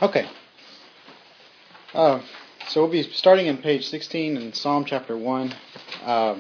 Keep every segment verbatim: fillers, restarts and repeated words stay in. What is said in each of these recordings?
Okay. Uh, so we'll be starting in page sixteen in Psalm chapter one. Uh,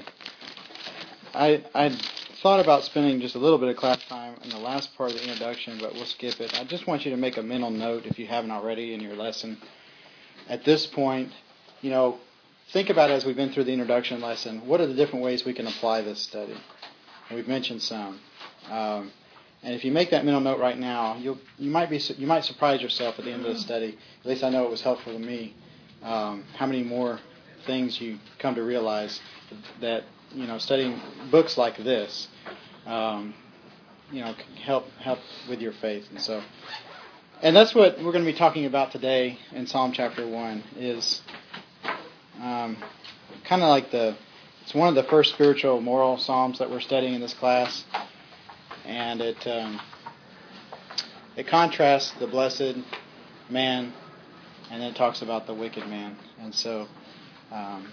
I I thought about spending just a little bit of class time in the last part of the introduction, but we'll skip it. I just want you to make a mental note, if you haven't already, in your lesson. At this point, you know, think about as we've been through the introduction lesson, what are the different ways we can apply this study? And we've mentioned some. Um, and if you make that mental note right now, you'll you might be you might surprise yourself at the end of the study. At least I know it was helpful to me. Um, how many more things you come to realize that you know studying books like this, um, you know, can help help with your faith. And so, and that's what we're going to be talking about today in Psalm chapter one. Is um, kind of like the it's one of the first spiritual moral psalms that we're studying in this class. And it um, it contrasts the blessed man, and then it talks about the wicked man. And so, um,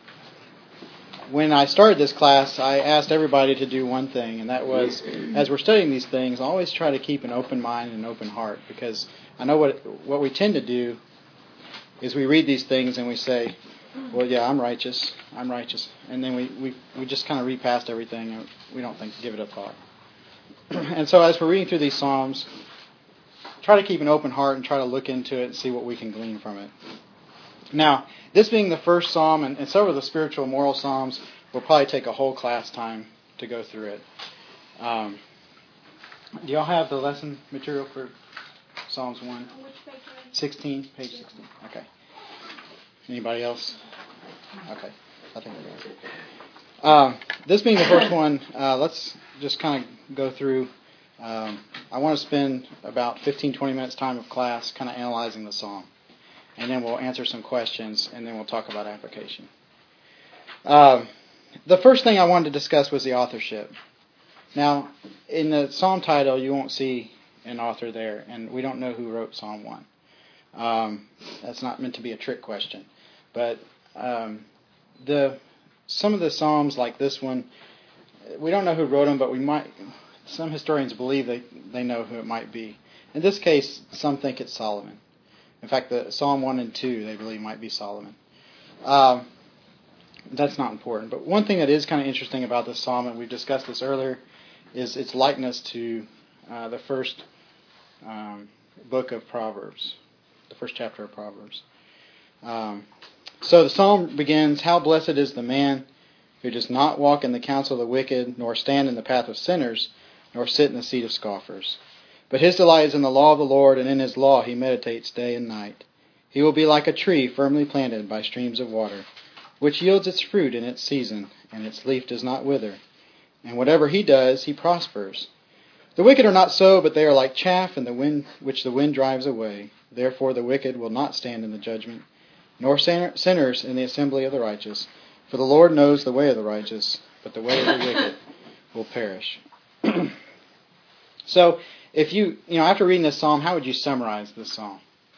when I started this class, I asked everybody to do one thing, and that was, as we're studying these things, always try to keep an open mind and an open heart, because I know what what we tend to do is we read these things and we say, well, yeah, I'm righteous, I'm righteous, and then we, we, we just kind of read past everything, and we don't think give it a thought. And so as we're reading through these Psalms, try to keep an open heart and try to look into it and see what we can glean from it. Now, this being the first Psalm, and, and several of the spiritual moral Psalms, will probably take a whole class time to go through it. Um, do y'all have the lesson material for Psalms one? Which page? sixteen, page sixteen. Okay. Anybody else? Okay. I think we're good. Um, this being the first one, uh, let's just kind of go through. Um, I want to spend about fifteen, twenty minutes time of class kind of analyzing the psalm. And then we'll answer some questions, and then we'll talk about application. Uh, the first thing I wanted to discuss was the authorship. Now, in the psalm title, you won't see an author there, and we don't know who wrote Psalm one. Um, that's not meant to be a trick question. But um, the... Some of the Psalms, like this one, we don't know who wrote them, but we might. Some historians believe they, they know who it might be. In this case, some think it's Solomon. In fact, the Psalm one and two, they believe might be Solomon. Um, that's not important. But one thing that is kind of interesting about this psalm, and we've discussed this earlier, is its likeness to uh, the first um, book of Proverbs, the first chapter of Proverbs. Um, So the psalm begins, "How blessed is the man who does not walk in the counsel of the wicked, nor stand in the path of sinners, nor sit in the seat of scoffers. But his delight is in the law of the Lord, and in his law he meditates day and night. He will be like a tree firmly planted by streams of water, which yields its fruit in its season, and its leaf does not wither. And whatever he does, he prospers. The wicked are not so, but they are like chaff in the wind, which the wind drives away. Therefore the wicked will not stand in the judgment, nor sinners in the assembly of the righteous. For the Lord knows the way of the righteous, but the way of the wicked will perish." So, if you, you know, after reading this psalm, how would you summarize this psalm?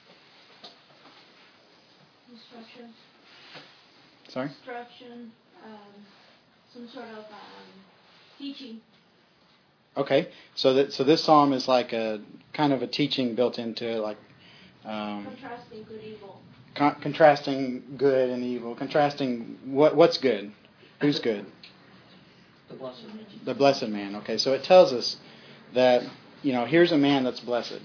Instruction. Sorry? Instruction. Um, some sort of um, teaching. Okay, so that so this psalm is like a kind of a teaching built into it, like um, contrasting good evil. Con- contrasting good and evil. Contrasting what what's good? Who's good? The blessed man. The blessed man. Okay, so it tells us that, you know, here's a man that's blessed.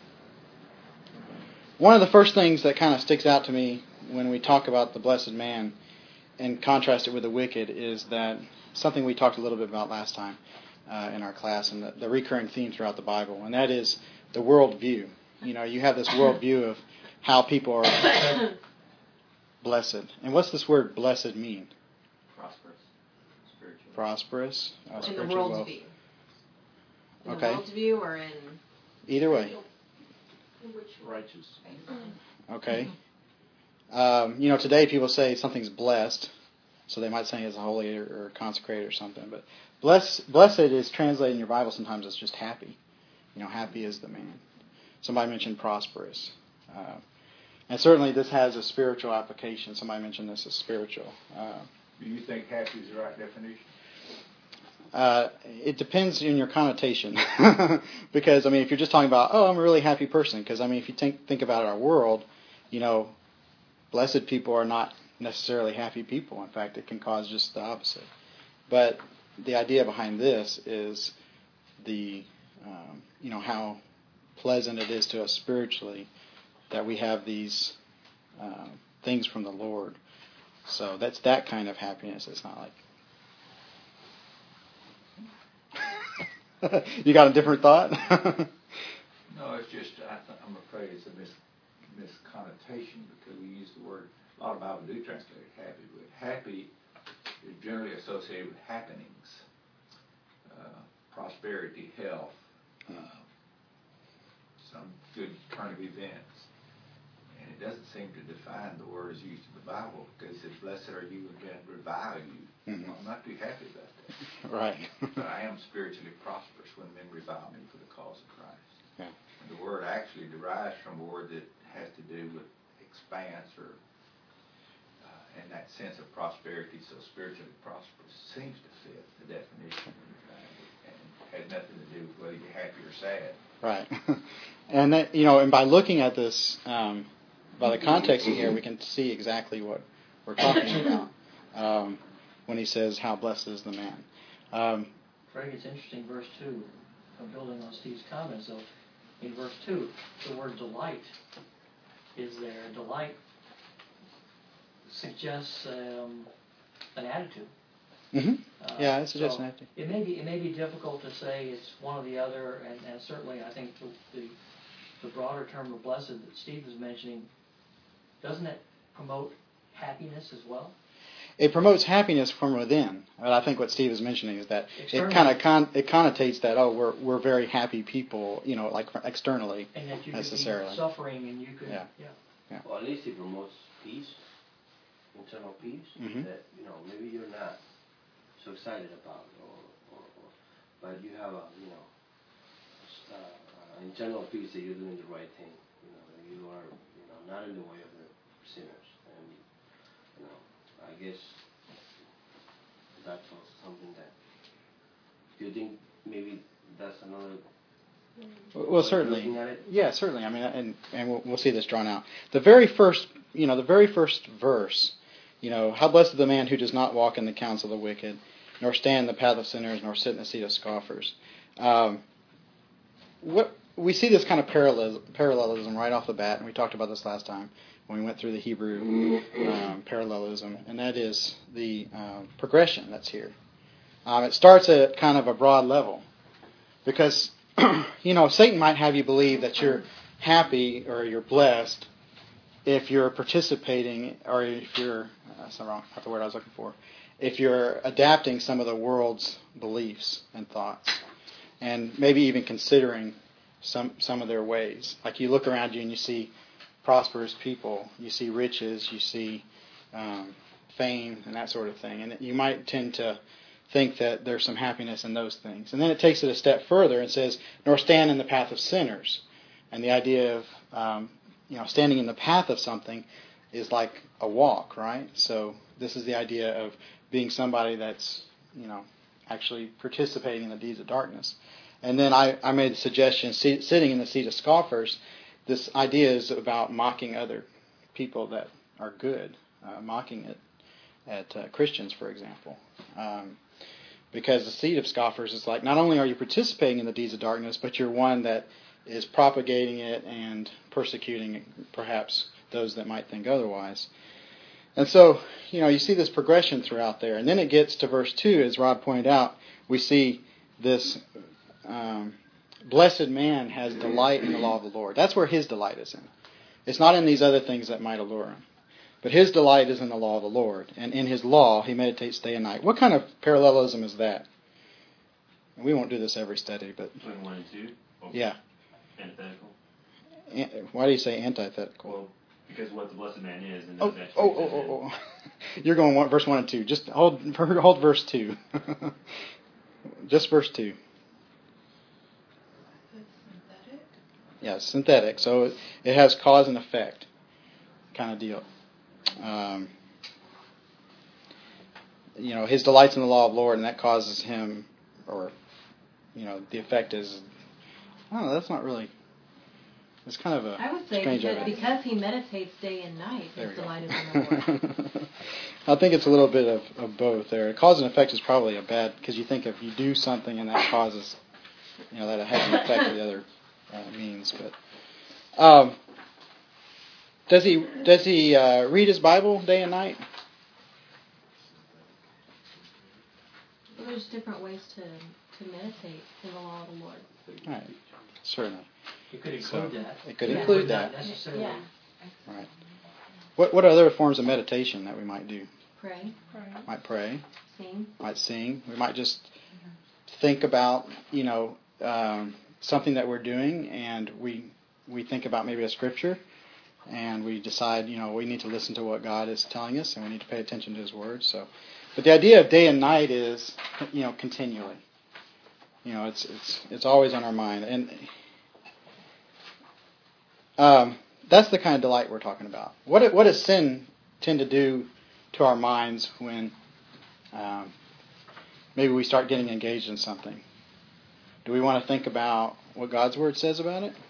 One of the first things that kind of sticks out to me when we talk about the blessed man and contrast it with the wicked is that something we talked a little bit about last time uh, in our class, and the, the recurring theme throughout the Bible, and that is the world view. You know, you have this world view of how people are blessed. And what's this word blessed mean? Prosperous. Spiritual. Prosperous. Uh, in spiritual the world's well. view. In Okay. the world's view or in... Either way. In which Righteous. Okay. Um, you know, today people say something's blessed, so they might say it's holy or, or consecrated or something. But bless, blessed is translated in your Bible sometimes as just happy. You know, happy is the man. Somebody mentioned prosperous. Uh, and certainly this has a spiritual application. Somebody mentioned this as spiritual. Uh, Do you think happy is the right definition? Uh, it depends on your connotation. Because, I mean, if you're just talking about, oh, I'm a really happy person, because, I mean, if you think, think about our world, you know, blessed people are not necessarily happy people. In fact, it can cause just the opposite. But the idea behind this is the, um, you know, how pleasant it is to us spiritually that we have these uh, things from the Lord. So that's that kind of happiness. It's not like... You got a different thought? No, it's just, I th- I'm afraid it's a mis- misconnotation because we use the word, a lot of Bible do translate it happy, but happy is generally associated with happenings, uh, prosperity, health, uh, some good turn of events. And it doesn't seem to define the words used in the Bible because it says, blessed are you when men revile you. Mm-hmm. Well, I'm not too happy about that. Right. But I am spiritually prosperous when men revile me for the cause of Christ. Yeah. And the word actually derives from a word that has to do with expanse or uh, in that sense of prosperity. So spiritually prosperous seems to fit the definition uh, and has nothing to do with whether you're happy or sad. Right. And that, you know, and by looking at this, um, by the context in here, we can see exactly what we're talking about um, when he says, how blessed is the man. Um, Frank, it's interesting, verse two, I'm building on Steve's comments, though. In verse two, the word delight is there. Delight suggests um, an attitude. Mm-hmm. Uh, yeah, it suggests so an attitude. It may be it may be difficult to say it's one or the other, and, and certainly I think the, the the broader term of blessed that Steve was mentioning, doesn't it promote happiness as well? It promotes happiness from within. But I think what Steve is mentioning is that Externally. it kind of con- it connotates that, oh, we're we're very happy people, you know, like externally and that you necessarily. could be suffering and you could yeah. yeah. yeah. Well, at least it promotes peace, internal peace, mm-hmm. that, you know, maybe you're not so excited about, or, or, or but you have a, you know, uh, uh, internal peace that you're doing the right thing. You know, that you are, you know, not in the way of the sinners. And, you know, I guess that's also something that, do you think maybe that's another... Well, certainly. Yeah, certainly. I mean, and and we'll, we'll see this drawn out. The very first, you know, the very first verse, you know, how blessed is the man who does not walk in the counsel of the wicked, nor stand in the path of sinners, nor sit in the seat of scoffers. Um, what we see this kind of parallelism, parallelism right off the bat, and we talked about this last time when we went through the Hebrew um, parallelism, and that is the uh, progression that's here. Um, it starts at kind of a broad level, because you know, Satan might have you believe that you're happy or you're blessed if you're participating, or if you're, uh, that's not wrong, not the word I was looking for, if you're adapting some of the world's beliefs and thoughts, and maybe even considering some some of their ways. Like you look around you and you see prosperous people, you see riches, you see um, fame and that sort of thing, and you might tend to think that there's some happiness in those things. And then it takes it a step further and says, nor stand in the path of sinners. And the idea of, um, you know, standing in the path of something is like a walk, right? So this is the idea of being somebody that's, you know, actually participating in the deeds of darkness. And then I, I made the suggestion, sit, sitting in the seat of scoffers, this idea is about mocking other people that are good, uh, mocking it at uh, Christians, for example. Um, Because the seed of scoffers is like, not only are you participating in the deeds of darkness, but you're one that is propagating it and persecuting perhaps those that might think otherwise. And so, you know, you see this progression throughout there. And then it gets to verse two, as Rod pointed out, we see this um, blessed man has delight in the law of the Lord. That's where his delight is in. It's not in these other things that might allure him. But his delight is in the law of the Lord, and in his law he meditates day and night. What kind of parallelism is that? We won't do this every study, but... Between one and two? Oh, yeah. Antithetical? An- why do you say antithetical? Well, because what the blessed man is... And oh, that's oh, oh, oh, oh. You're going one, verse one and two. Just hold, hold verse two. Just verse two. It's synthetic? Yeah, it's synthetic. So it, it has cause and effect kind of deal. Um, you know, his delight's in the law of the Lord, and that causes him or you know, the effect is, I don't know, that's not really, it's kind of a I would say strange because, idea. because he meditates day and night, There his we go. delight is in the Lord. I think it's a little bit of, of both there. Cause and effect is probably a bad, because you think if you do something and that causes, you know, that it has an effect of the other uh, means. But um, does he does he uh, read his Bible day and night? Well, there's different ways to, to meditate in the law of the Lord. All right, certainly. It could So, include that. it could It include would that. Not necessarily. Yeah. Right. What what other forms of meditation that we might do? Pray, Might pray, sing. might sing. We might just think about, you know, um, something that we're doing, and we we think about maybe a scripture, and we decide, you know, we need to listen to what God is telling us, and we need to pay attention to His words. So, but the idea of day and night is, you know, continually. You know, it's it's it's always on our mind, and um, that's the kind of delight we're talking about. What what does sin tend to do to our minds when um, maybe we start getting engaged in something? Do we want to think about what God's Word says about it?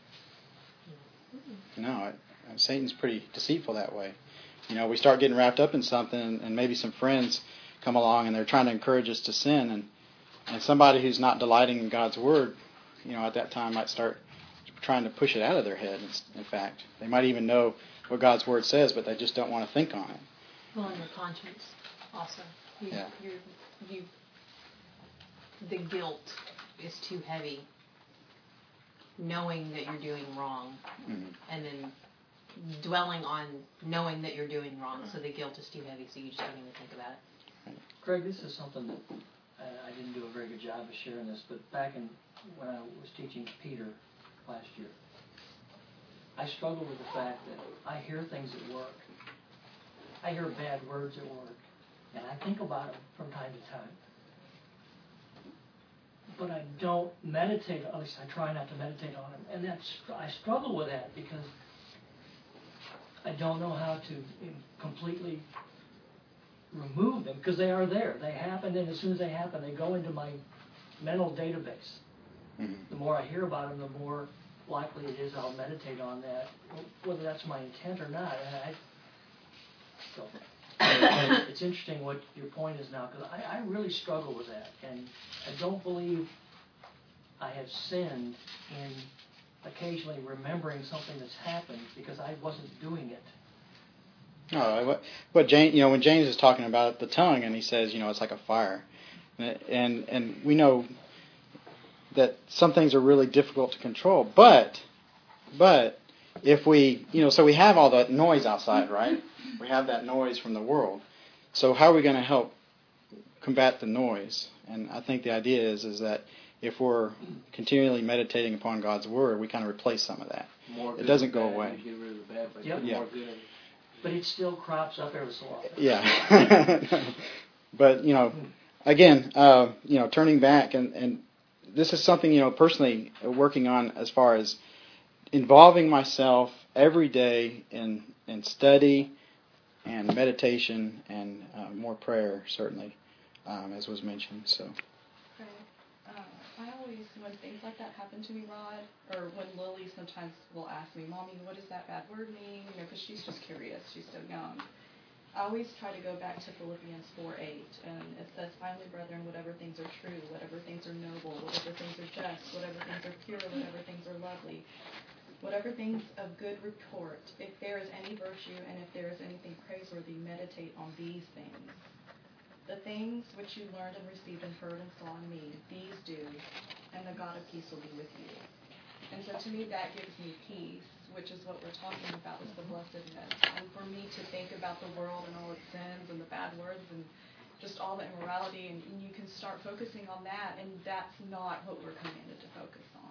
No, it, Satan's pretty deceitful that way. You know, we start getting wrapped up in something, and maybe some friends come along and they're trying to encourage us to sin, and, and somebody who's not delighting in God's Word, you know, at that time might start trying to push it out of their head, in fact. They might even know what God's Word says, but they just don't want to think on it. Well, and your conscience also. You, Yeah. you, you, the guilt is too heavy, knowing that you're doing wrong, Mm-hmm. and then dwelling on knowing that you're doing wrong, so the guilt is too heavy, so you just don't even think about it. Greg, this is something that uh, I didn't do a very good job of sharing this, but back in when I was teaching Peter last year, I struggle with the fact that I hear things at work. I hear bad words at work, and I think about them from time to time. But I don't meditate, at least I try not to meditate on them, and that's, I struggle with that because I don't know how to completely remove them, because they are there. They happen, and as soon as they happen, they go into my mental database. Mm-hmm. The more I hear about them, the more likely it is I'll meditate on that, whether that's my intent or not. And I, so it's interesting what your point is now, because I, I really struggle with that, and I don't believe I have sinned in occasionally remembering something that's happened because I wasn't doing it. No, what, what James, you know, when James is talking about the tongue, and he says, you know, it's like a fire, and and we know that some things are really difficult to control, but but if we, you know, so we have all that noise outside, right? We have that noise from the world. So how are we going to help combat the noise? And I think the idea is is that if we're continually meditating upon God's Word, we kind of replace some of that. More It good doesn't than go bad. away. You get rid of the bad, but Yep. put Yeah. more good in it. But it still crops up every so often. Yeah. But, you know, again, uh, you know, turning back, and, and this is something, you know, personally working on as far as involving myself every day in, in study and meditation and uh, more prayer, certainly, um, as was mentioned. So. Right. Um, I always, when things like that happen to me, Rod, or when Lily sometimes will ask me, Mommy, what does that bad word mean? You know, because she's just curious. She's so young. I always try to go back to Philippians four eight, and it says, finally, brethren, whatever things are true, whatever things are noble, whatever things are just, whatever things are pure, whatever things are lovely, whatever things of good report, if there is any virtue and if there is anything praiseworthy, meditate on these things. The things which you learned and received and heard and saw in me, these do, and the God of peace will be with you. And so to me, that gives me peace, which is what we're talking about, is the blessedness. And for me to think about the world and all its sins and the bad words and just all the immorality, and, and you can start focusing on that, and that's not what we're commanded to focus on.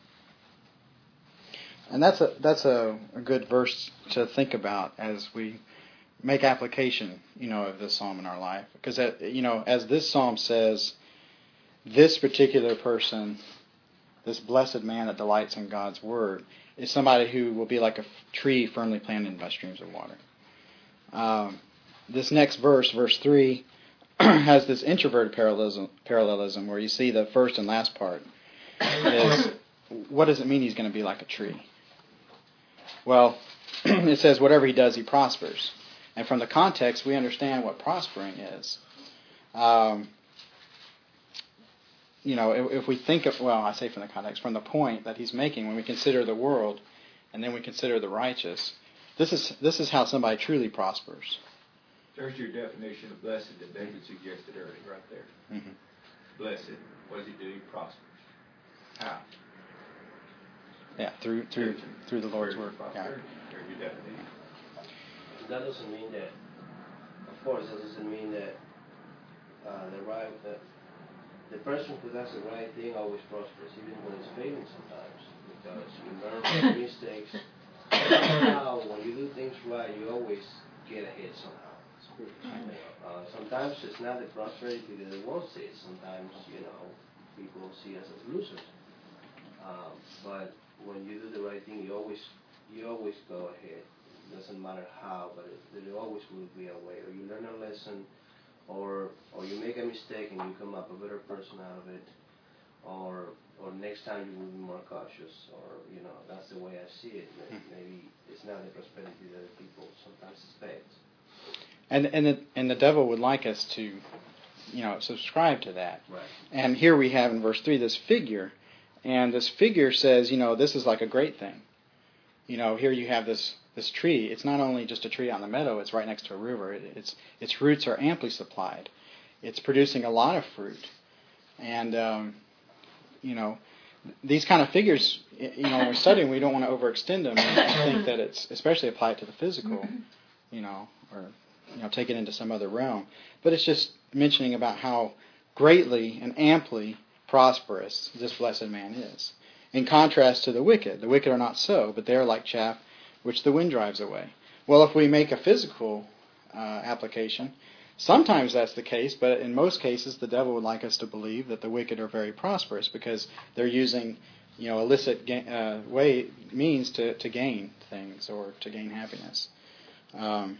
And that's a that's a, a good verse to think about as we make application, you know, of this psalm in our life. Because, that, you know, as this psalm says, this particular person, this blessed man that delights in God's Word, is somebody who will be like a tree firmly planted by streams of water. Um, this next verse, verse three, has this introverted parallelism, parallelism where you see the first and last part is, what does it mean he's going to be like a tree? Well, it says whatever he does, he prospers. And from the context, we understand what prospering is. Um, you know, if, if we think of, well, I say from the context, from the point that he's making, when we consider the world and then we consider the righteous, this is this is how somebody truly prospers. There's your definition of blessed that David suggested earlier, right there. Mm-hmm. Blessed, what does he do? He prospers. How? Yeah, through through through the Lord's work. Yeah. There's your definition. That doesn't mean that, of course, that doesn't mean that uh, the right, the, the person who does the right thing always prospers, even when it's failing sometimes, because you learn from mistakes. Somehow, when you do things right, you always get ahead somehow. Uh, sometimes it's not the prosperity that the world sees. Sometimes, you know, people see us as losers. Um, but when you do the right thing, you always, you always go ahead. Doesn't matter how, but it, there always will be a way. Or you learn a lesson, or or you make a mistake and you come up a better person out of it, or or next time you will be more cautious, or you know that's the way I see it. Maybe it's not the prosperity that people sometimes expect. And and the, and the devil would like us to, you know, subscribe to that. Right. And here we have in verse three this figure, and this figure says, you know, this is like a great thing. You know, here you have this. This tree, it's not only just a tree on the meadow, it's right next to a river. It, it's its roots are amply supplied. It's producing a lot of fruit. And, um, you know, these kind of figures, you know, when we're studying, we don't want to overextend them and think that it's, especially applied to the physical, you know, or, you know, take it into some other realm. But it's just mentioning about how greatly and amply prosperous this blessed man is. In contrast to the wicked. The wicked are not so, but they are like chaff which the wind drives away. Well, if we make a physical uh, application, sometimes that's the case, but in most cases the devil would like us to believe that the wicked are very prosperous because they're using, you know, illicit ga- uh, way means to, to gain things or to gain happiness. Um,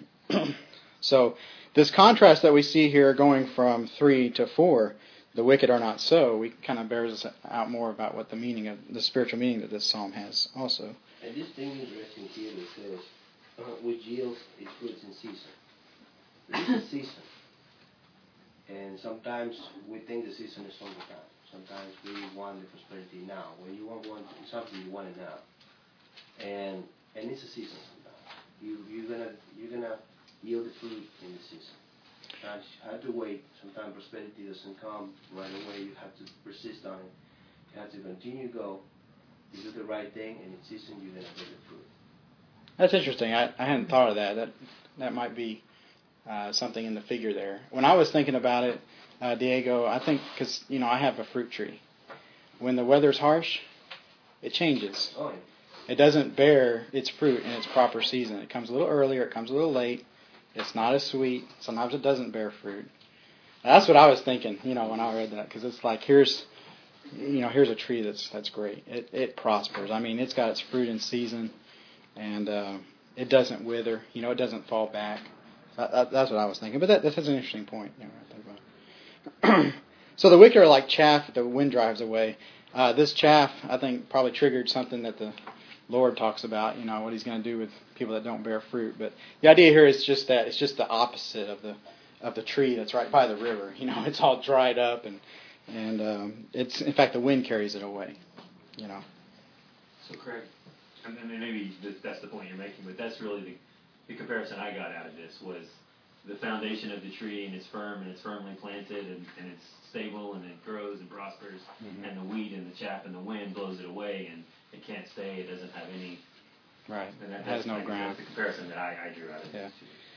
so this contrast that we see here going from three to four, the wicked are not so, we kind of bears us out more about what the meaning of the spiritual meaning that this psalm has also. And this thing interesting here it says, uh, which yields its fruits in season. There is a season. And sometimes we think the season is all the time. Sometimes we want the prosperity now. When you want, want something, you want it now. And and it's a season sometimes. You you're gonna you're gonna yield the fruit in the season. Sometimes you have to wait. Sometimes prosperity doesn't come right away. You have to persist on it. You have to continue to go. You do the right thing, and in season you're going to get the fruit. That's interesting. I, I hadn't thought of that. That that might be uh, something in the figure there. When I was thinking about it, uh, Diego, I think because you know I have a fruit tree. When the weather's harsh, it changes. Oh, yeah. It doesn't bear its fruit in its proper season. It comes a little earlier. It comes a little late. It's not as sweet. Sometimes it doesn't bear fruit. That's what I was thinking. You know, when I read that, because it's like here's. You know, here's a tree that's that's great. It it prospers. I mean, it's got its fruit in season, and uh, it doesn't wither. You know, it doesn't fall back. That, that, that's what I was thinking. But that that's an interesting point. You know, right there about. So the wicked are like chaff that the wind drives away. Uh, this chaff, I think, probably triggered something that the Lord talks about. You know, what He's going to do with people that don't bear fruit. But the idea here is just that it's just the opposite of the of the tree that's right by the river. You know, it's all dried up and. And um, it's in fact the wind carries it away, you know. So Craig, and then maybe that's the point you're making, but that's really the, the comparison I got out of this was the foundation of the tree, and it's firm and it's firmly planted and, and it's stable and it grows and prospers, mm-hmm. and the weed and the chaff and the wind blows it away and it can't stay. It doesn't have any. Right. And that, it has no ground. That's the comparison that I, I drew out of yeah. this.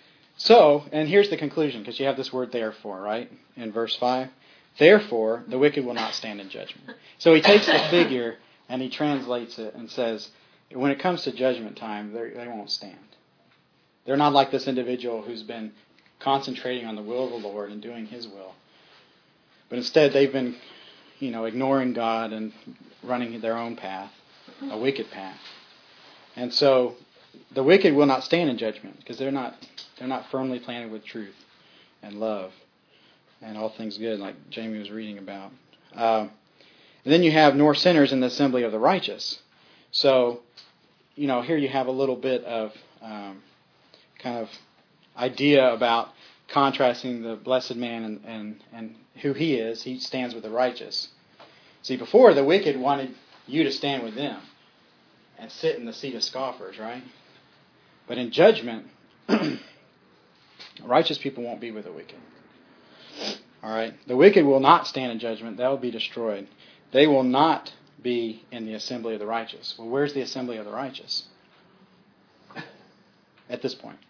So, and here's the conclusion, because you have this word therefore, right, in verse five. Therefore, the wicked will not stand in judgment. So he takes the figure and he translates it and says, when it comes to judgment time, they won't stand. They're not like this individual who's been concentrating on the will of the Lord and doing His will. But instead, they've been, you know, ignoring God and running their own path, a wicked path. And so, the wicked will not stand in judgment because they're not they're not firmly planted with truth and love. and all things good, like Jamie was reading about. Uh, and then you have nor sinners in the assembly of the righteous. So, you know, here you have a little bit of um, kind of idea about contrasting the blessed man and, and, and who he is. He stands with the righteous. See, before the wicked wanted you to stand with them and sit in the seat of scoffers, right? But in judgment, righteous people won't be with the wicked. All right? The wicked will not stand in judgment. They will be destroyed. They will not be in the assembly of the righteous. Well, where's the assembly of the righteous? At this point.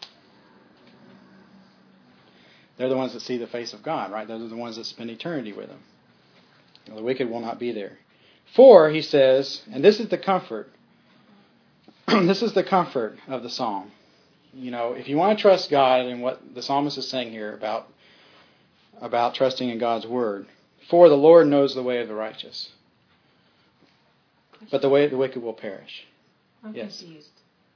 They're the ones that see the face of God, right? Those are the ones that spend eternity with Him. The wicked will not be there. For, he says, and this is the comfort, this is the comfort of the psalm. You know, if you want to trust God and what the psalmist is saying here about, about trusting in God's word, for the Lord knows the way of the righteous, but the way of the wicked will perish. I'm Yes. confused.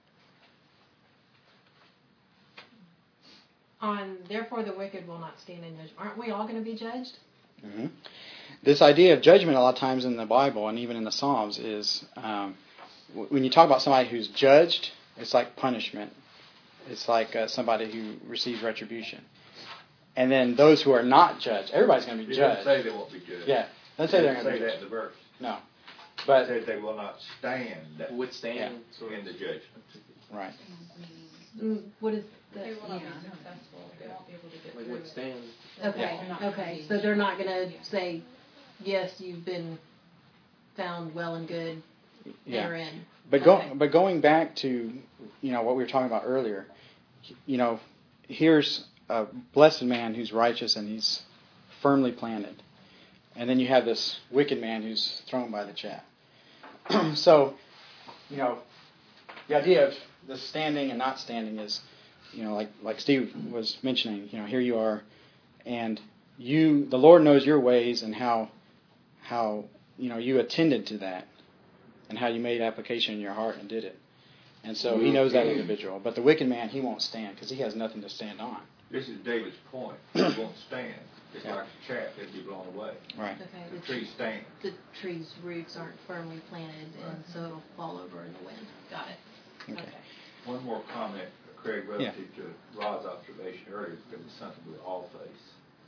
On therefore the wicked will not stand in judgment. Aren't we all going to be judged? Mm-hmm. This idea of judgment a lot of times in the Bible and even in the Psalms is um, when you talk about somebody who's judged, it's like punishment. It's like uh, somebody who receives retribution. And then those who are not judged, everybody's going to be It judged. doesn't say they won't be judged. Yeah, doesn't say they're It going to say be that judged. in the verse. No, It but says they will not stand Withstand. Yeah. Sort in of. the judgment. right. Mm, what is the? They will not yeah. be successful. They won't be able to get Like through it. withstand. Okay. Yeah. Okay. So they're not going to say, "Yes, you've been found well and good. Yeah. Enter in." But go, Okay. but going back to, you know, what we were talking about earlier, you know, here's a blessed man who's righteous and he's firmly planted. And then you have this wicked man who's thrown by the chaff. So, you know, the idea of the standing and not standing is, you know, like like Steve was mentioning, you know, here you are, and you, the Lord knows your ways and how, how, you know, you attended to that. And how you made application in your heart and did it. And so he knows that individual. But the wicked man, he won't stand because he has nothing to stand on. This is David's point. He won't stand. It's Yeah. like a chaff, it'll be blown away. Right. Okay. The The, tree stands. the tree's roots aren't firmly planted, and so it'll fall over in the wind. Got it. Okay. One more comment, Craig, relative to Rod's observation earlier, because it's something we all face.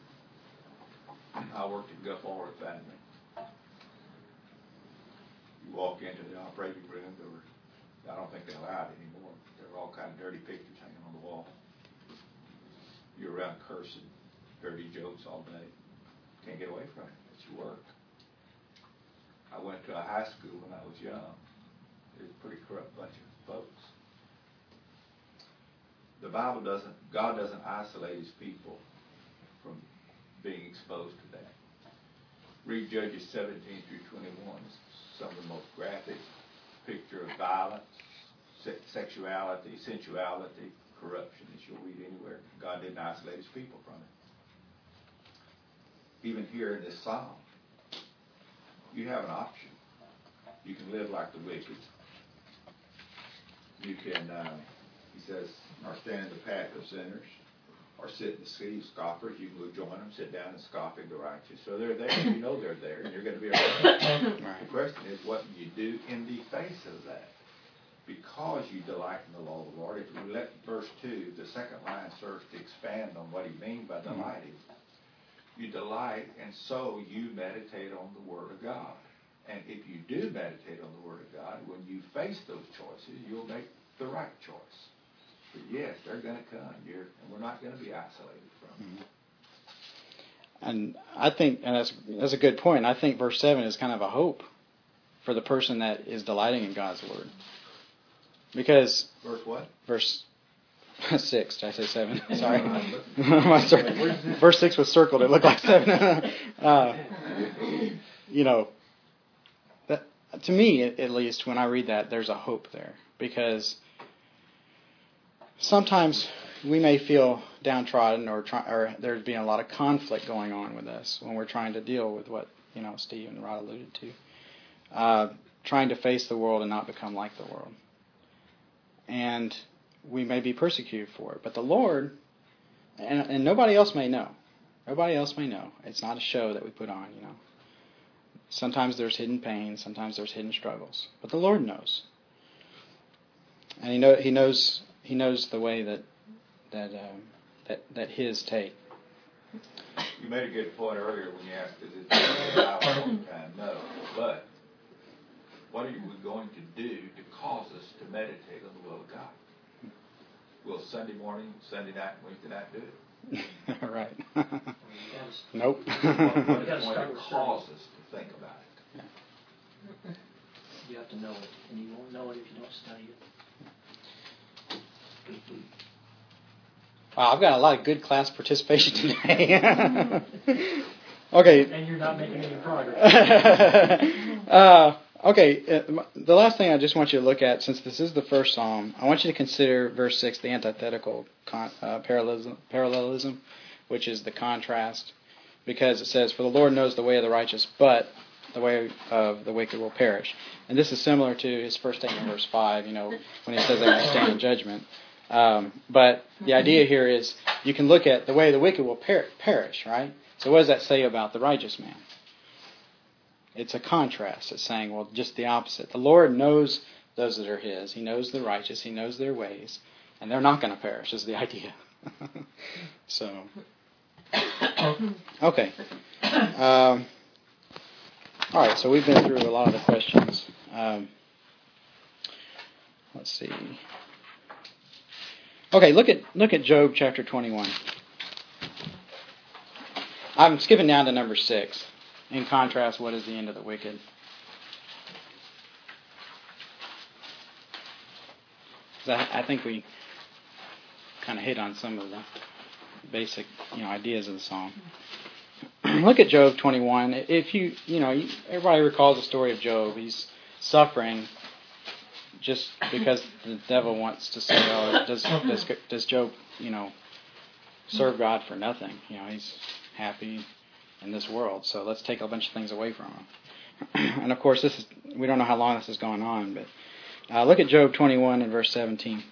I worked at Gulf Oil Refinery. You walk into the operating room, there were, I don't think they allow it anymore. There were all kind of dirty pictures hanging on the wall. You're around cursing, dirty jokes all day. Can't get away from it. It's your work. I went to a high school when I was young. It was a pretty corrupt bunch of folks. The Bible doesn't, God doesn't isolate His people from being exposed to that. Read Judges seventeen through twenty-one. Some of the most graphic picture of violence, se- sexuality, sensuality, corruption that you'll read anywhere. God didn't isolate His people from it. Even here in this psalm, you have an option. You can live like the wicked. You can, uh, he says, or stand in the path of sinners, or sit in the seat of scoffers. You can go join them, sit down and scoffing the righteous. So they're there. You know they're there, and you're going to be around. Right. The question is, what do you do in the face of that? Because you delight in the law of the Lord. If we let verse two, the second line serves to expand on what he means by delighting. You delight, and so you meditate on the Word of God. And if you do meditate on the Word of God, when you face those choices, you'll make the right choice. But yes, they're going to come, You're, and we're not going to be isolated from them. And I think, and that's that's a good point. I think verse seven is kind of a hope for the person that is delighting in God's Word. Because Verse what? verse six, did I say seven? Sorry. My cir- verse six was circled. It looked like seven. uh, you know, that, to me, at least, when I read that, there's a hope there. Because sometimes we may feel downtrodden or, try, or there's been a lot of conflict going on with us when we're trying to deal with what, you know, Steve and Rod alluded to. Uh, trying to face the world and not become like the world. And we may be persecuted for it. But the Lord, and, and nobody else may know, Nobody else may know. It's not a show that we put on, you know. Sometimes there's hidden pain. Sometimes there's hidden struggles. But the Lord knows. And He know He knows He knows the way that that um, that that His take. You made a good point earlier when you asked, is it out all the time? No. But what are we going to do to cause us to meditate on the will of God? Will Sunday morning, Sunday night, Wednesday night do it? Right. Yes. Nope. What gotta is going start to with cause us to think about it? You have to know it, and you won't know it if you don't study it. Wow, I've got a lot of good class participation today. Okay. And you're not making any progress. uh, okay, uh, the last thing I just want you to look at, since this is the first psalm, I want you to consider verse six, the antithetical con- uh, parallelism, parallelism, which is the contrast, because it says, "For the Lord knows the way of the righteous, but the way of the wicked will perish." And this is similar to his first statement in verse five, you know, when he says they will stand in judgment. Um, but the idea here is you can look at the way the wicked will per- perish, right? So what does that say about the righteous man? It's a contrast. It's saying, well, just the opposite. The Lord knows those that are His. He knows the righteous. He knows their ways. And they're not going to perish is the idea. So, okay. Um, all right, so we've been through a lot of the questions. Um, let's see. Okay, look at look at Job chapter twenty-one. I'm skipping down to number six. In contrast, what is the end of the wicked? I, I think we kind of hit on some of the basic, you know, ideas of the psalm. Look at Job twenty-one. If you, you know, everybody recalls the story of Job. He's suffering just because the devil wants to say, "Oh, does does, does Job, you know, serve God for nothing? You know, he's happy in this world, so let's take a bunch of things away from him." And of course, this is we don't know how long this has gone on, but uh, look at Job twenty-one and verse seventeen.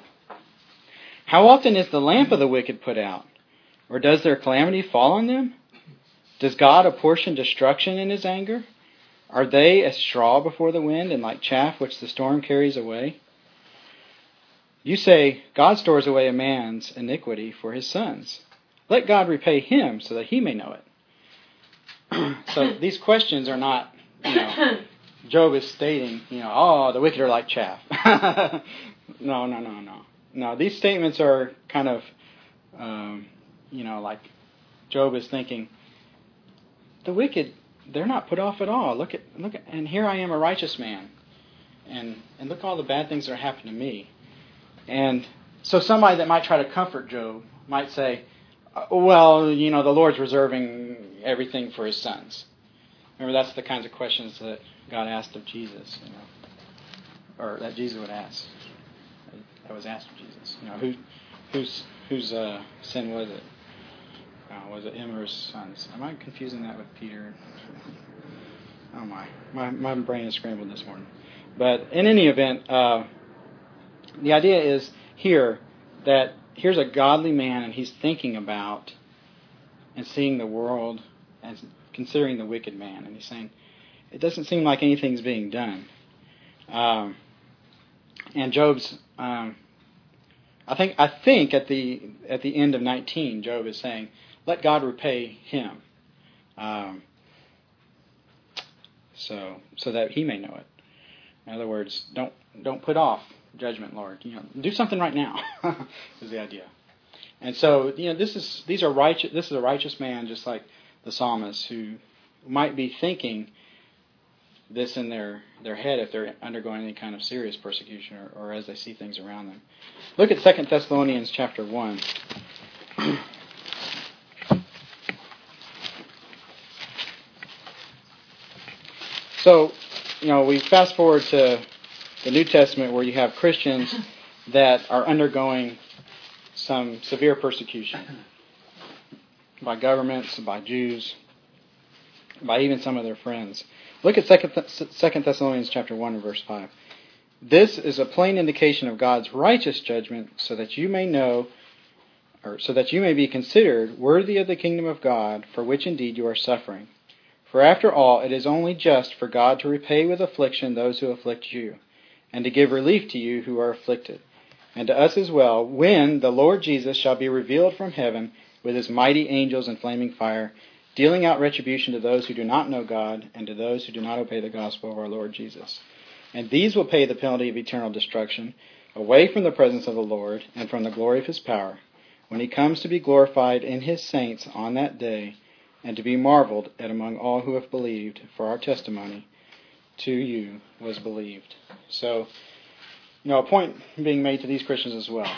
"How often is the lamp of the wicked put out, or does their calamity fall on them? Does God apportion destruction in His anger? Are they as straw before the wind, and like chaff which the storm carries away? You say, God stores away a man's iniquity for his sons. Let God repay him so that he may know it." So these questions are not, you know, Job is stating, you know, oh, the wicked are like chaff. no, no, no, no. No, these statements are kind of, um, you know, like Job is thinking, the wicked, they're not put off at all. Look at, look at, and here I am, a righteous man, and and look at all the bad things that are happening to me. And so somebody that might try to comfort Job might say, well, you know, the Lord's reserving everything for His sons. Remember, that's the kinds of questions that God asked of Jesus, you know, or that Jesus would ask. That was asked of Jesus. You know, who, whose whose uh, sin was it? Uh, was it him or his sons? Am I confusing that with Peter? Oh my, my my brain is scrambled this morning. But in any event, uh, the idea is here that here's a godly man, and he's thinking about and seeing the world and considering the wicked man, and he's saying it doesn't seem like anything's being done. Um, and Job's, um, I think, I think at the at the end of nineteen, Job is saying, let God repay him, um, so so that he may know it. In other words, don't don't put off judgment, Lord. You know, do something right now. Is the idea. And so, you know, this is these are righteous. This is a righteous man, just like the psalmist, who might be thinking this in their, their head if they're undergoing any kind of serious persecution, or, or as they see things around them. Look at Second Thessalonians chapter one. So, you know, we fast forward to the New Testament where you have Christians that are undergoing some severe persecution by governments, by Jews, by even some of their friends. Look at Second Thessalonians chapter one and verse five. "This is a plain indication of God's righteous judgment, so that you may know or so that you may be considered worthy of the kingdom of God, for which indeed you are suffering. For after all, it is only just for God to repay with affliction those who afflict you, and to give relief to you who are afflicted, and to us as well, when the Lord Jesus shall be revealed from heaven with his mighty angels in flaming fire, dealing out retribution to those who do not know God, and to those who do not obey the gospel of our Lord Jesus. And these will pay the penalty of eternal destruction, away from the presence of the Lord, and from the glory of his power, when he comes to be glorified in his saints on that day, and to be marveled at among all who have believed, for our testimony to you was believed. So, you know, a point being made to these Christians as well,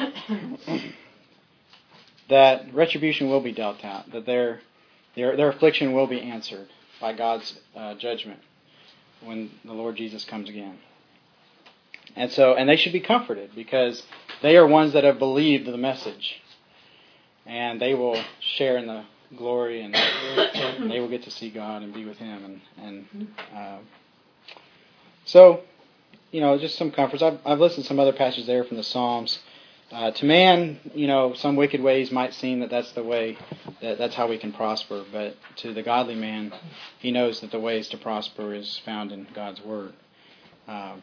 that retribution will be dealt out, that their their, their affliction will be answered by God's uh, judgment when the Lord Jesus comes again. And so, and they should be comforted, because they are ones that have believed the message, and they will share in the glory, and, and they will get to see God and be with him. And, and uh, so, you know, just some comforts. I've, I've listened to some other passages there from the Psalms. Uh, to man, you know, some wicked ways might seem that that's the way, that that's how we can prosper. But to the godly man, he knows that the ways to prosper is found in God's Word. Um,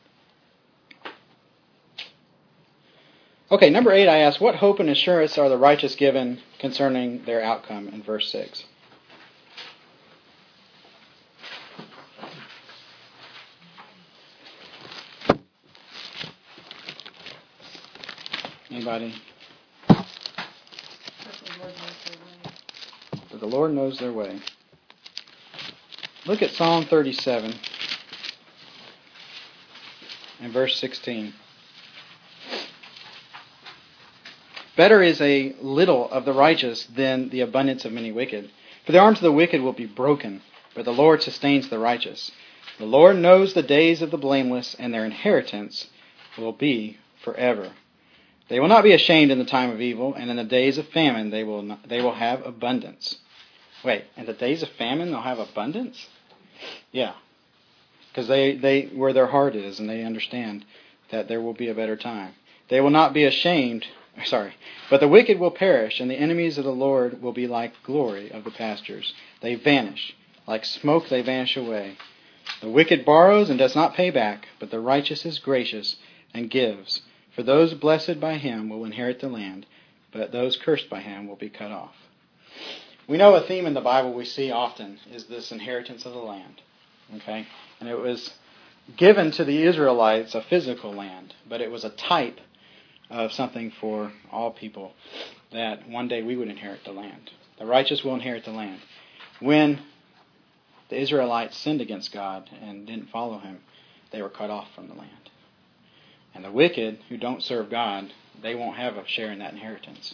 okay, number eight, I asked, what hope and assurance are the righteous given concerning their outcome in verse six? Anybody? But the Lord knows their way. Look at Psalm thirty-seven and verse sixteen. Better is a little of the righteous than the abundance of many wicked. For the arms of the wicked will be broken, but the Lord sustains the righteous. The Lord knows the days of the blameless, and their inheritance will be forever. They will not be ashamed in the time of evil, and in the days of famine they will not, they will have abundance. Wait, in the days of famine they'll have abundance? Yeah, because they, they where their heart is, and they understand that there will be a better time. They will not be ashamed, sorry, but the wicked will perish, and the enemies of the Lord will be like glory of the pastures. They vanish. Like smoke they vanish away. The wicked borrows and does not pay back, but the righteous is gracious and gives. For those blessed by him will inherit the land, but those cursed by him will be cut off. We know a theme in the Bible we see often is this inheritance of the land. Okay? And it was given to the Israelites a physical land, but it was a type of something for all people, that one day we would inherit the land. The righteous will inherit the land. When the Israelites sinned against God and didn't follow him, they were cut off from the land. And the wicked who don't serve God, they won't have a share in that inheritance.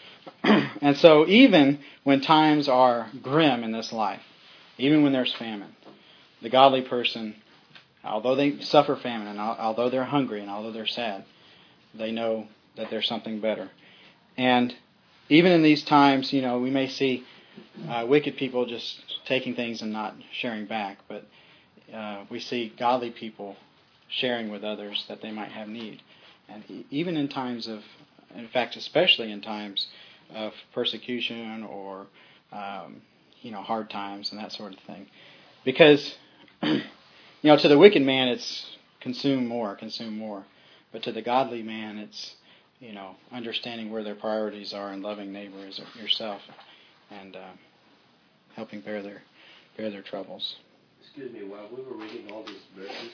And so even when times are grim in this life, even when there's famine, the godly person, although they suffer famine, and although they're hungry, and although they're sad, they know that there's something better. And even in these times, you know, we may see uh, wicked people just taking things and not sharing back, but uh, we see godly people sharing with others that they might have need. And even in times of, in fact, especially in times of persecution or, um, you know, hard times and that sort of thing. Because, you know, to the wicked man, it's consume more, consume more. But to the godly man, it's, you know, understanding where their priorities are and loving neighbors or yourself and uh, helping bear their, bear their troubles. Excuse me, while we were reading all these verses,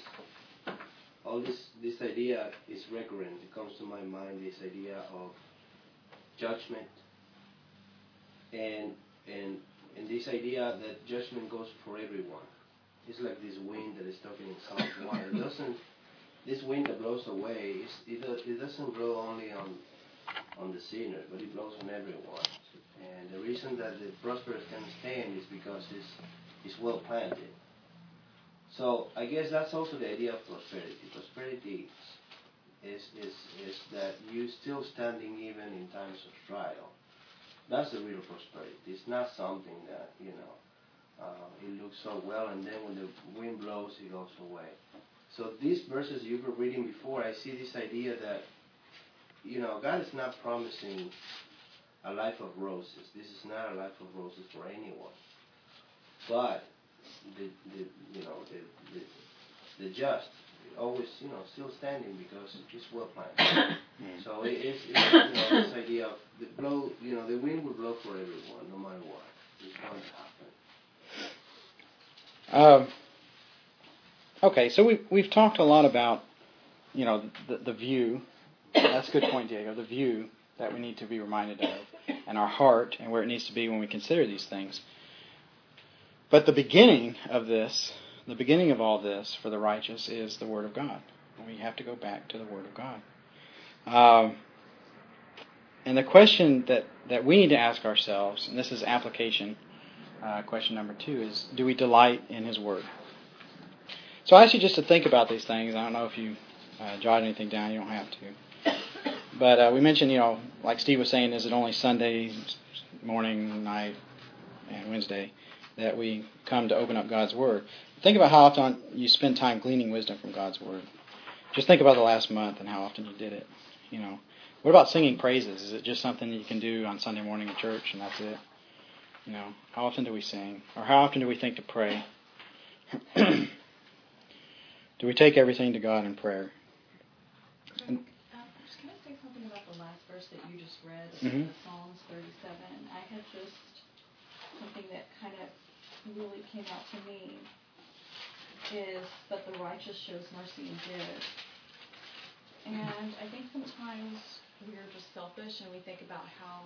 all this this idea is recurrent. It comes to my mind, this idea of judgment, and and and this idea that judgment goes for everyone. It's like this wind that is talking in Psalm one. It doesn't. This wind that blows away, it's, it does, it doesn't blow only on on the sinner, but it blows on everyone. And the reason that the prosperous can stand is because it's it's well planted. So I guess that's also the idea of prosperity. Prosperity is, is, is that you're still standing even in times of trial. That's the real prosperity. It's not something that, you know, uh, it looks so well and then when the wind blows it goes away. So these verses you were reading before, I see this idea that, you know, God is not promising a life of roses. This is not a life of roses for anyone. But the, the you know the, the the just always you know still standing because it's well planned. So it, it's, it's you know this idea of the blow. You know the wind will blow for everyone, no matter what. It's going to happen. Um, okay, so we we've talked a lot about you know the the view. That's a good point, Diego. The view that we need to be reminded of, and our heart, and where it needs to be when we consider these things. But the beginning of this, the beginning of all this for the righteous is the Word of God. We have to go back to the Word of God. Um, and the question that, that we need to ask ourselves, and this is application, uh, question number two, is do we delight in His Word? So I ask you just to think about these things. I don't know if you uh, jot anything down. You don't have to. But uh, we mentioned, you know, like Steve was saying, is it only Sunday morning, night, and Wednesday that we come to open up God's Word? Think about how often you spend time gleaning wisdom from God's Word. Just think about the last month and how often you did it. You know, what about singing praises? Is it just something that you can do on Sunday morning at church and that's it? You know, how often do we sing? Or how often do we think to pray? Do we take everything to God in prayer? And, Can I say something about the last verse that you just read, mm-hmm. the Psalms thirty-seven? I had just something that kind of really came out to me is that the righteous shows mercy and gives. And I think sometimes we're just selfish and we think about how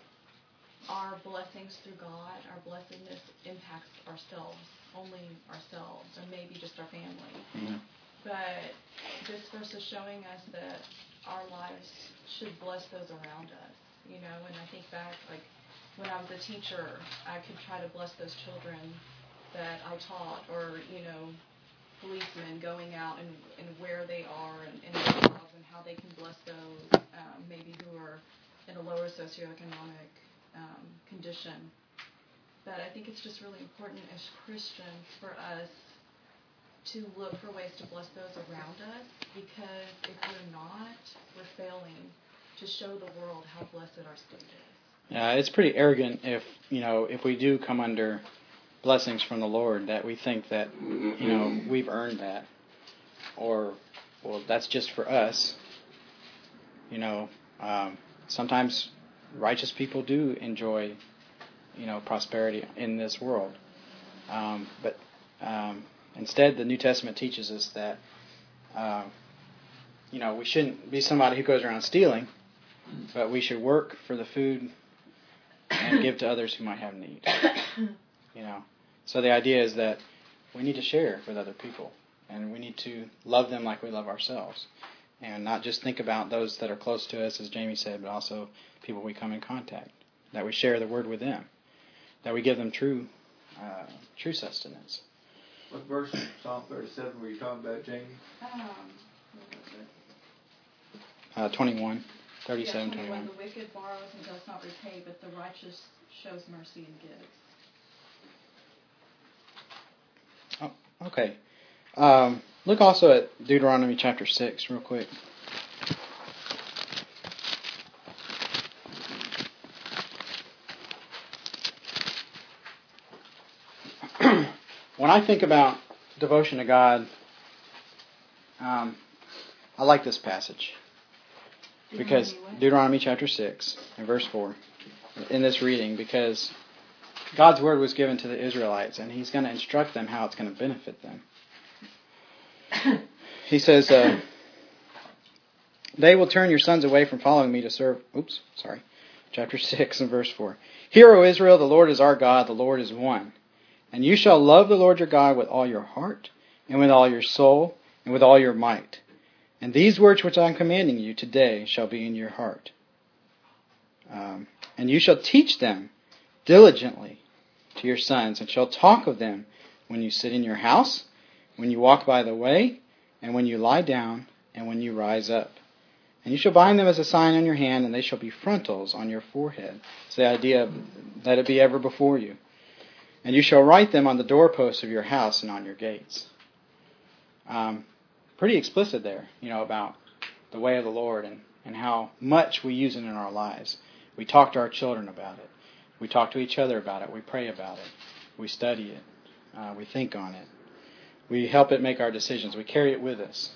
our blessings through God, our blessedness impacts ourselves, only ourselves, or maybe just our family. Mm-hmm. But this verse is showing us that our lives should bless those around us, you know, and I think back, like, when I was a teacher, I could try to bless those children that I taught, or, you know, policemen going out and, and where they are and, and their jobs and how they can bless those um, maybe who are in a lower socioeconomic um, condition. But I think it's just really important as Christians for us to look for ways to bless those around us, because if we're not, we're failing to show the world how blessed our state is. Yeah, it's pretty arrogant if, you know, if we do come under blessings from the Lord, that we think that, you know, we've earned that, or, well, that's just for us. You know, um, sometimes righteous people do enjoy, you know, prosperity in this world. Um, but um, instead, the New Testament teaches us that, uh, you know, we shouldn't be somebody who goes around stealing, but we should work for the food and give to others who might have need. You know, so the idea is that we need to share with other people, and we need to love them like we love ourselves, and not just think about those that are close to us, as Jamie said, but also people we come in contact. That we share the word with them, that we give them true, uh, true sustenance. What verse in Psalm thirty-seven were you talking about, Jamie? Um, what was it? Uh, twenty-one, thirty-seven, yeah, twenty-one. The wicked borrows and does not repay, but the righteous shows mercy and gives. Oh, okay. Um, look also at Deuteronomy chapter six real quick. When I think about devotion to God, um, I like this passage. Because Deuteronomy chapter six and verse four, in this reading, because God's word was given to the Israelites, and He's going to instruct them how it's going to benefit them. He says, uh, they will turn your sons away from following me to serve... Oops, sorry. Chapter six and verse four. Hear, O Israel, the Lord is our God, the Lord is one. And you shall love the Lord your God with all your heart, and with all your soul, and with all your might. And these words which I am commanding you today shall be in your heart. Um, and you shall teach them diligently to your sons, and shall talk of them when you sit in your house, when you walk by the way, and when you lie down, and when you rise up. And you shall bind them as a sign on your hand, and they shall be frontals on your forehead. It's the idea of let it be ever before you. And you shall write them on the doorposts of your house and on your gates. Um, pretty explicit there, you know, about the way of the Lord and, and how much we use it in our lives. We talk to our children about it. We talk to each other about it. We pray about it. We study it. Uh, we think on it. We help it make our decisions. We carry it with us.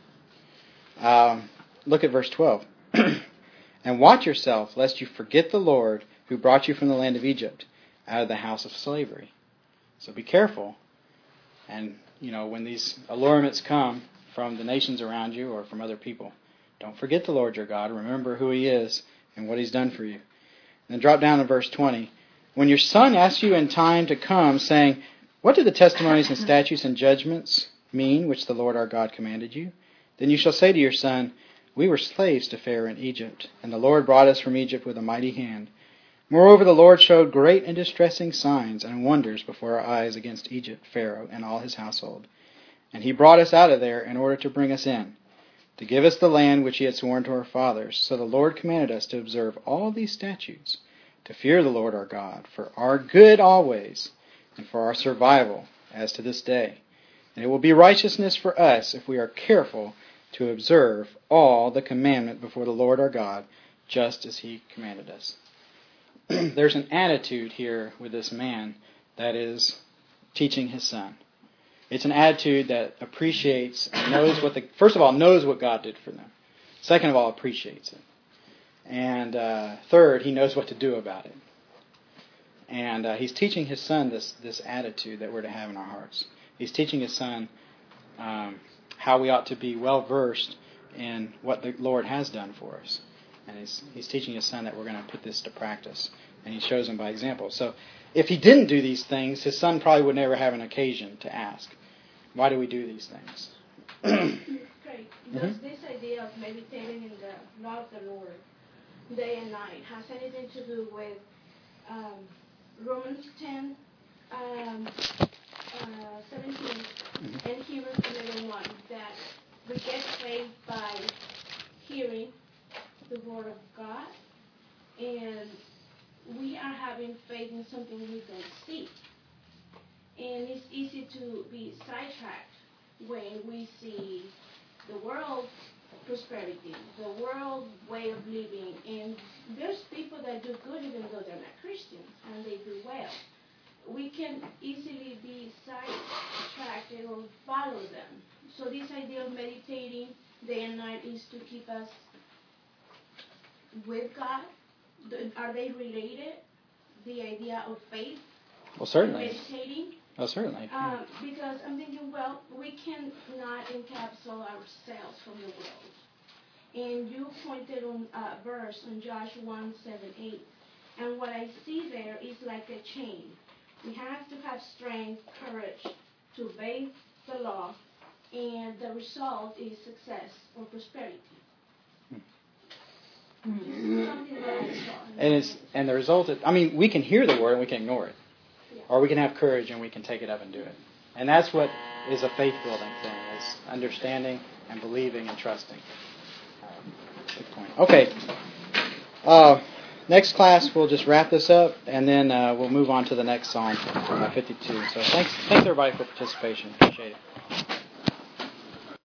Um, look at verse twelve. And watch yourself, lest you forget the Lord who brought you from the land of Egypt, out of the house of slavery. So be careful. And, you know, when these allurements come from the nations around you or from other people, don't forget the Lord your God. Remember who He is and what He's done for you. And then drop down to verse twenty. When your son asks you in time to come, saying, what do the testimonies and statutes and judgments mean which the Lord our God commanded you? Then you shall say to your son, we were slaves to Pharaoh in Egypt, and the Lord brought us from Egypt with a mighty hand. Moreover, the Lord showed great and distressing signs and wonders before our eyes against Egypt, Pharaoh, and all his household. And He brought us out of there in order to bring us in, to give us the land which He had sworn to our fathers. So the Lord commanded us to observe all these statutes, to fear the Lord our God, for our good always, and for our survival as to this day. And it will be righteousness for us if we are careful to observe all the commandment before the Lord our God, just as He commanded us. There's an attitude here with this man that is teaching his son. It's an attitude that appreciates and knows what the, first of all, knows what God did for them. Second of all, appreciates it. And uh, third, he knows what to do about it. And uh, he's teaching his son this, this attitude that we're to have in our hearts. He's teaching his son um, how we ought to be well-versed in what the Lord has done for us. And he's, he's teaching his son that we're going to put this to practice. And he shows him by example. So if he didn't do these things, his son probably would never have an occasion to ask, why do we do these things? Great. Does Mm-hmm. this idea of meditating in the law of the Lord day and night has anything to do with um, Romans ten, um, uh, seventeen, Mm-hmm. and Hebrews eleven one, that we get faith by hearing the Word of God, and we are having faith in something we don't see. And it's easy to be sidetracked when we see the world prosperity, the world way of living, and there's people that do good even though they're not Christians, and they do well. We can easily be sidetracked or follow them. So this idea of meditating day and night is to keep us with God. Are they related? The idea of faith, Well, certainly. meditating. Oh, certainly. Um, because I'm thinking, well, we cannot encapsulate ourselves from the world. And you pointed on a verse on Joshua one, seven, eight. And what I see there is like a chain. We have to have strength, courage to obey the law, and the result is success or prosperity. Hmm. Something that I saw. And it's and the result is, I mean, we can hear the word and we can ignore it. Yeah. Or we can have courage and we can take it up and do it. And that's what is a faith-building thing, is understanding and believing and trusting. Um, good point. Okay. Uh, next class, we'll just wrap this up, and then uh, we'll move on to the next Psalm, uh, fifty-two. So thanks, thanks everybody for participation. Appreciate it.